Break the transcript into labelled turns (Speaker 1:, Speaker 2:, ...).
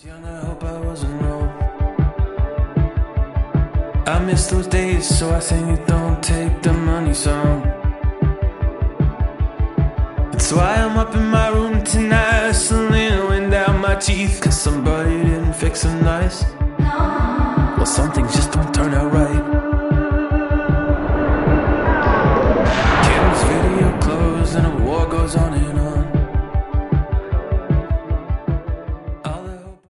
Speaker 1: young, I hope I wasn't wrong. I miss those days, so I sing it, don't take the money song. That's why I'm up in my room tonight, hustling, wind out my teeth, cause somebody didn't fix them nice. Well, some things just don't turn out right. Kim's video closed and a war goes on in